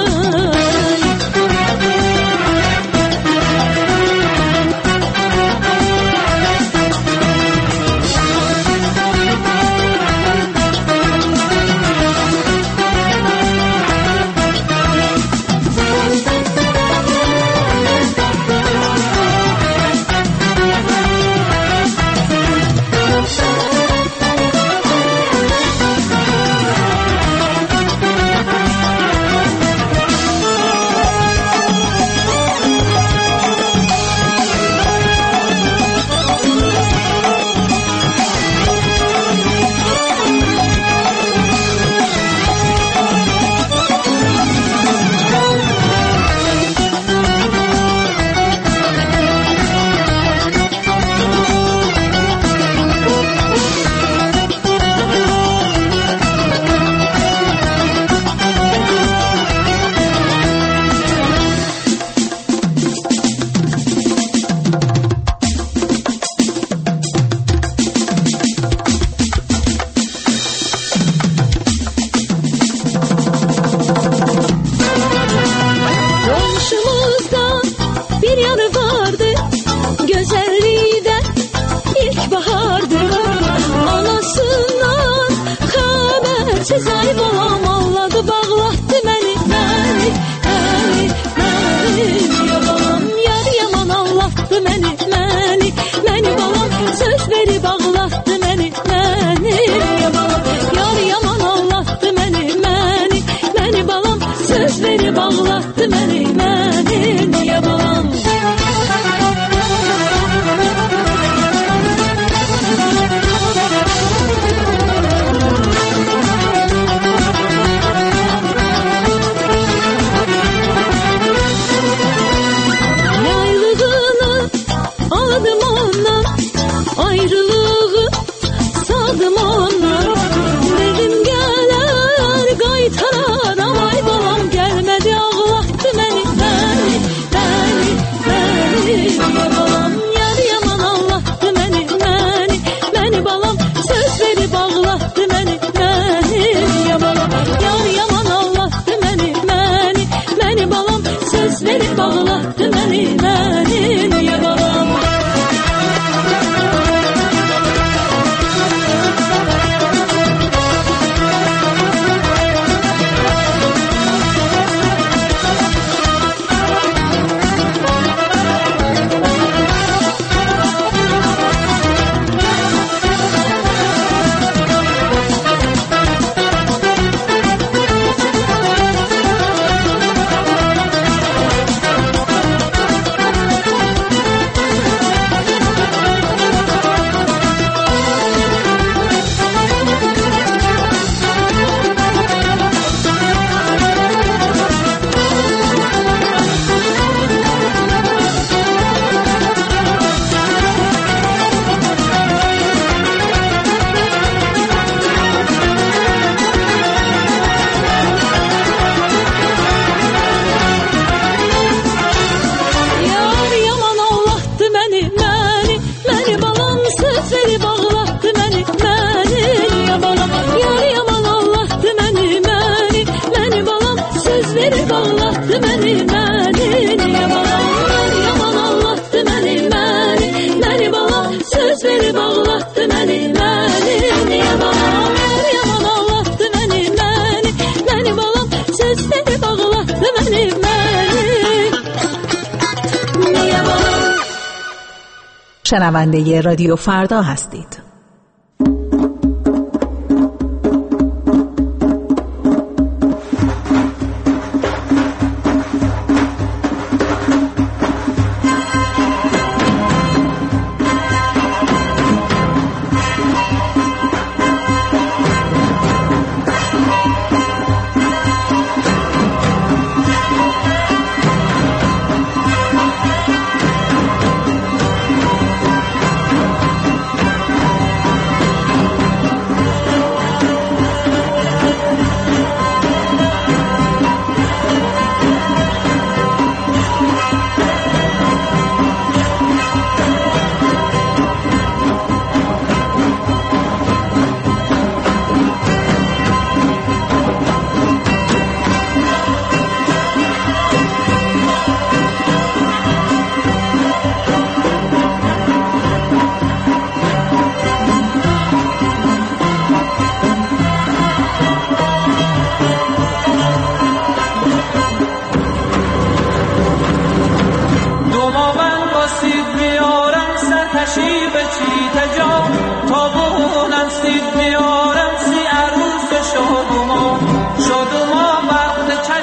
شنونده رادیو فردا هستید.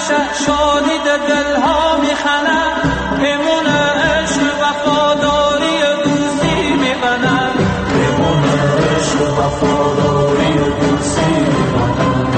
ش- شادی دلها میخنن پیمون عشق وفاداری دوستی میبنن پیمون عشق وفاداری دوستی میبنن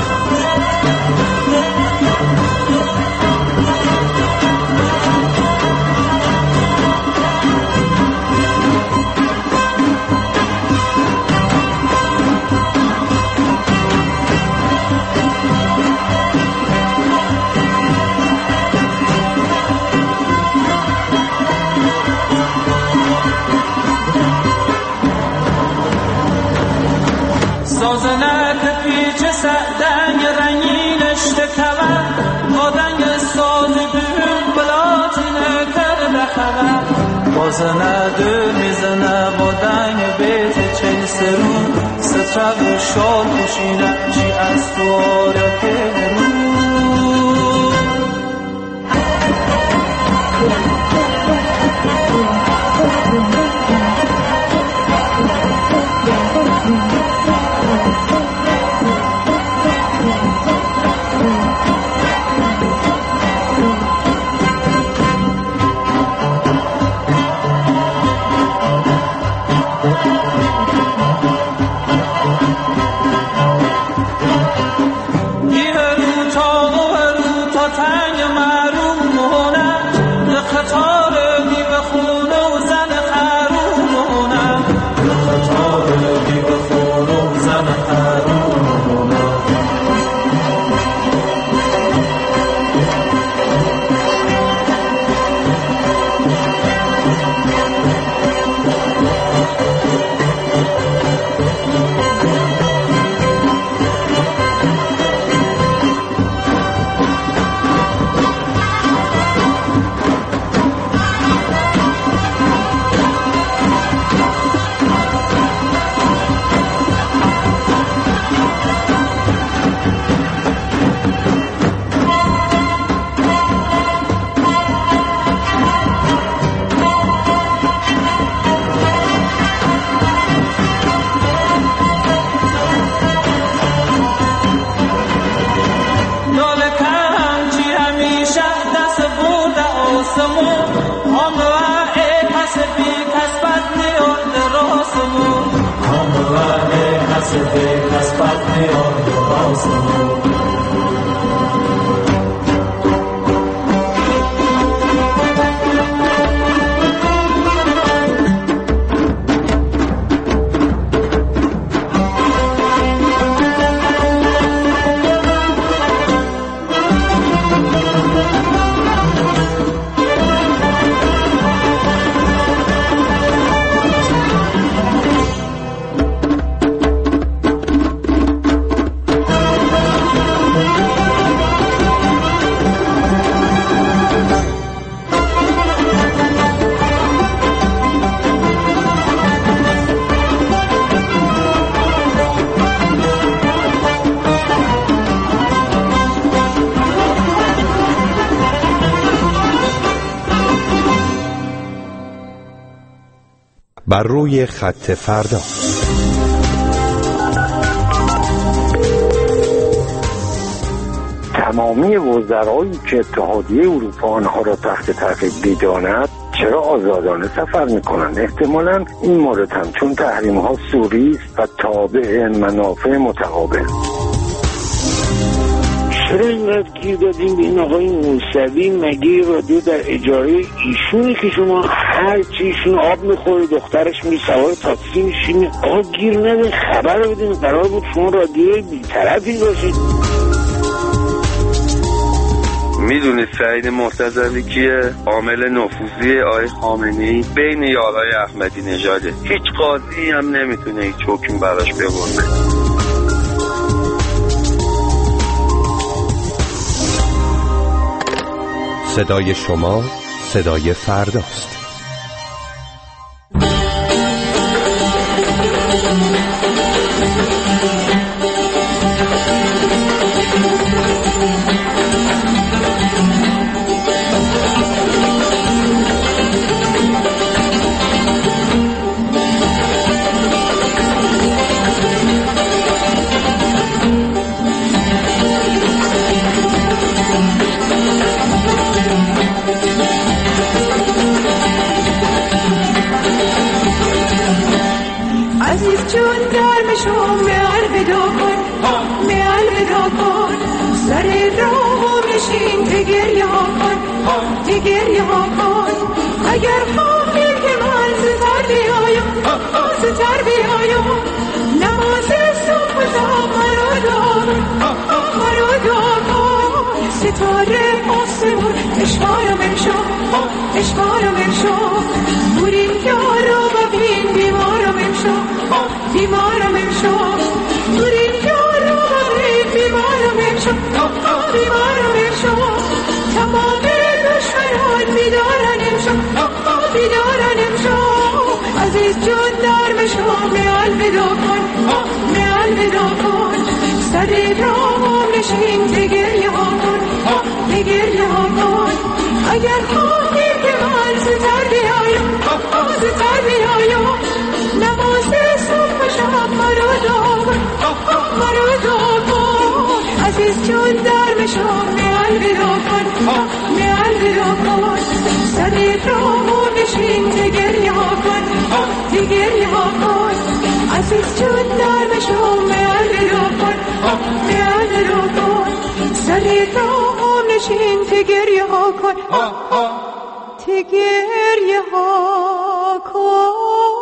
سازنت پیچ سعدنگ رنگینش تکون آدنگ ساز بیون بلاتین کرده خبر بازنه دو میزنه بادنگ بیت چین سرون سترب شال کشینه چی از دواره پیرون بر روی خط فردا. تمامی وزرایی که اتحادیه اروپا آنها را تحت تعقیب می‌داند چرا آزادانه سفر می‌کنند؟ احتمالاً این مورد هم چون تحریم‌ها سوری است و تابع منافع متقابل. چرا اینقدر گیر دادیم به این آقای موسوی؟ مگه رادیو در اجاره ایشونه که شما هر چیشون آب میخوره دخترش می سوار تاکسی میشینه؟ آقا گیر نده، خبر رو بدیم. قرار بود شما رادیوی بی‌طرفی باشید. میدونید سعید معتزلی کیه؟ عامل نفوذی آقای خامنه‌ای بین یارای احمدی نژاده. هیچ قاضی هم نمیتونه هیچ حکم براش ببره. صدای شما صدای فرداست. گریه ها کن که گریه ها کن اگر خواهی که من زتر بیایم زتر بیایم نماز صبح و تا مرا دار مرا دار ستاره آسمون اشکارم امشب اشکارم امشب برین یارو ببین بیمارم امشب بیمارم امشب برین یارو ببین بیمارم امشب بیمارم امشب تمام دشمنان بیدارن امشب بیدارن امشب عزیز جون در مشام الوداع کن الوداع کن سر راه نشین تگریه ها کن تگریه ها کن اگر خواهی که من زتر بیایم زتر بیایم نماز صبح و شب مرا دار مرا دار کن عزیز جون در مشام الوداع کن الوداع کن سر راه نشین تگریه ها کن تگریه ها کن عزیز جون در مشام الوداع کن الوداع کن سر راه نشین تگریه ها کن تگریه ها کن.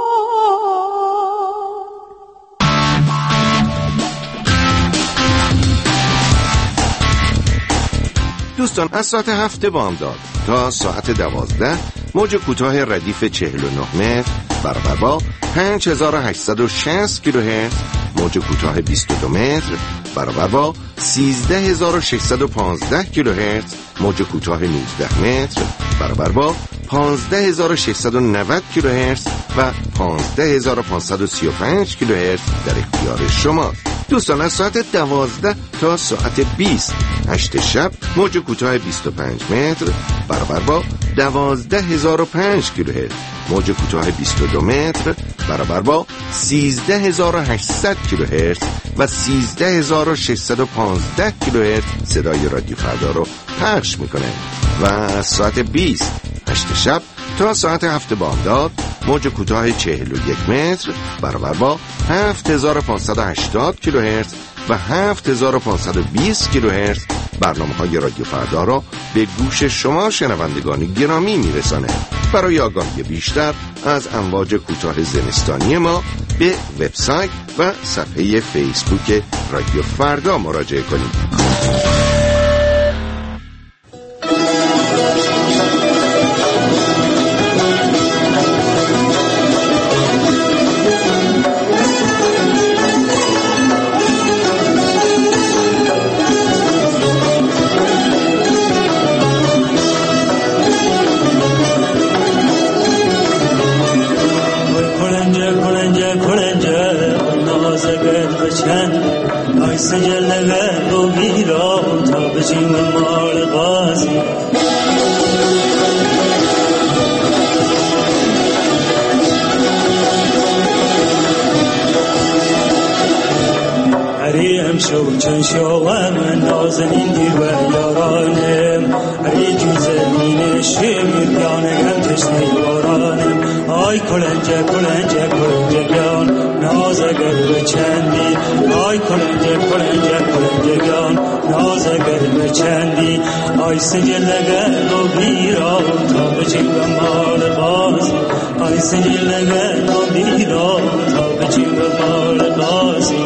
دوستان از ساعت هفت بامداد تا ساعت دوازده موج کوتاه ردیف چهل و نه متر برابر با پنج هزار و هشتصد و شصت کیلوهرتز، موج کوتاه بیست و دو متر برابر با سیزده هزار و ششصد و پانزده کیلوهرتز، موج کوتاه نوزده متر برابر با پانزده هزار و ششصد و نود کیلوهرتز و پانزده هزار و پانصد و سی و پنج کیلوهرتز در اختیار شماست. دوستان از ساعت دوازده تا ساعت بیست هشت شب موج کوتاه بیست و پنج متر برابر با دوازده هزار و پنج کیلوهرتز، موج کوتاه بیست و دو متر برابر با سیزده هزار و هشتصد کیلوهرتز و سیزده هزار و ششصد و پانزده کیلوهرتز صدای رادیو فردا رو پخش میکنه. و از ساعت بیست هشت شب تا ساعت هفت بامداد موج کوتاه چهل و یک متر برابر با هفت هزار و پانصد و هشتاد کیلوهرتز و هفت هزار و پانصد و بیست کیلوهرتز برنامه های رادیو فردا را به گوش شما شنوندگان گرامی میرسانه. برای آگاهی بیشتر از امواج کوتاه زمستانی ما به وبسایت و صفحه فیسبوک رادیو فردا مراجعه کنید. سجلگه و بیرام تا بچیم مال قاضی هریم شو چن شوام نازنین دیر و یارانم هری جو زمین شمیر بیانگم تشنی بارانم آی کلنجه کلنجه کلنجه بیان نازگر بچندی آی کلنجه کلنجه کلنجه بیان نازگر بچندی آی سجلگر و بیرام تا بچیم مال قاضی آی سجلگر و بیرام تا بچیم مال قاضی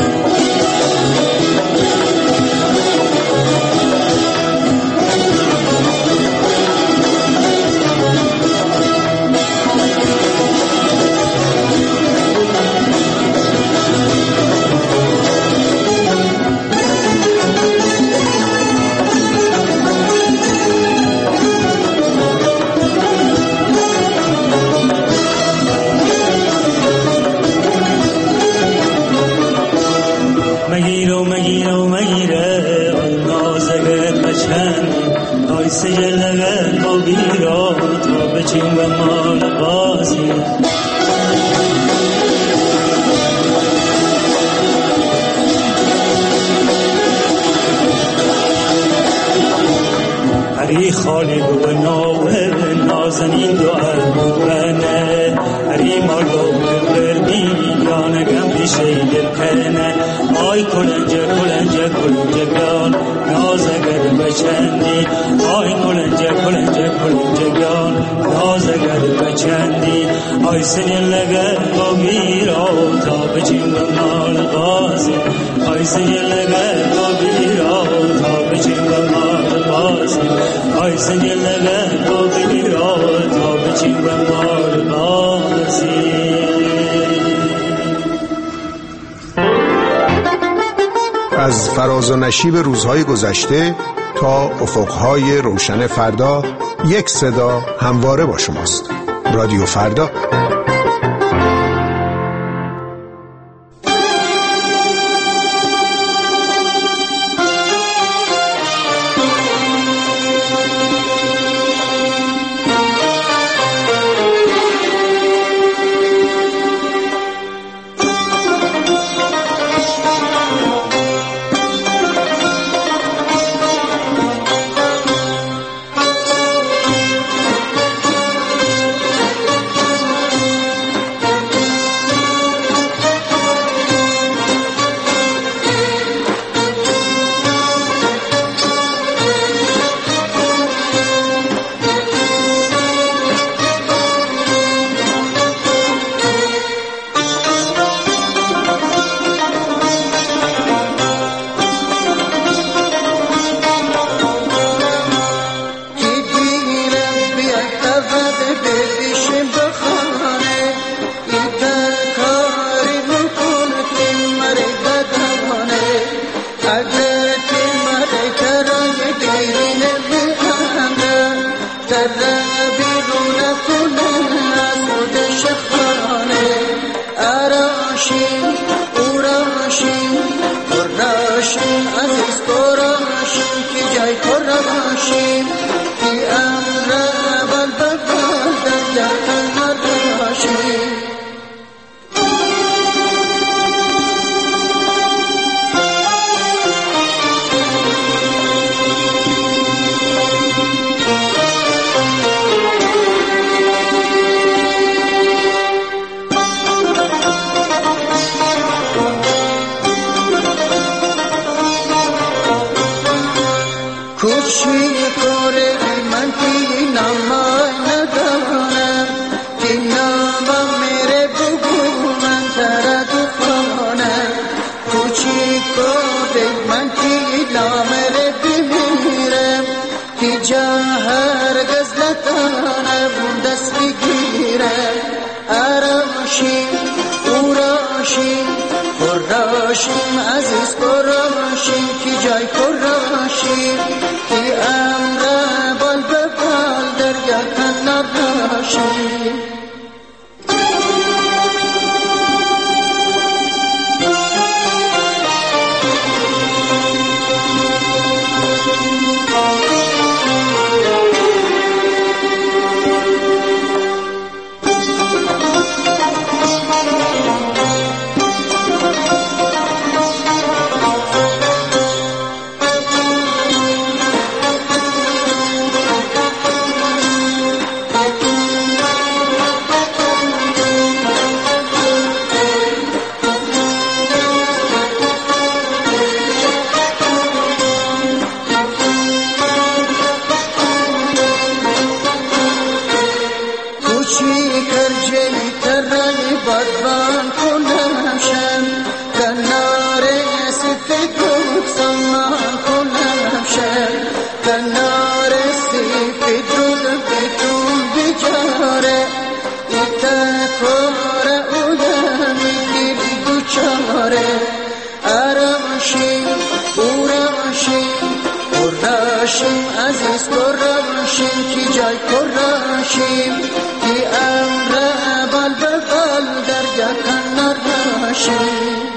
سجلگه و بیرا تا بچیم و مال قاضی هری خالی و ناوه نازنین دو ارمونه هری مالو بردی یانگم بیشه دل کنه آی کلنجه کلنجه کلنجه بیان نازگر بچندی ای سنیلگه کبیرا تا بچین بمال قاسم ای سنیلگه کبیرا تا بچین بمال قاسم ای سنیلگه کبیرا تا بچین بمال قاسم. از فراز و نشیب روزهای گذشته تا افقهای روشن فردا، یک صدا همواره با شماست. رادیو فردا. عزیز قراشیم کی جای قراشیم کی امر بال بال در کنار باشیم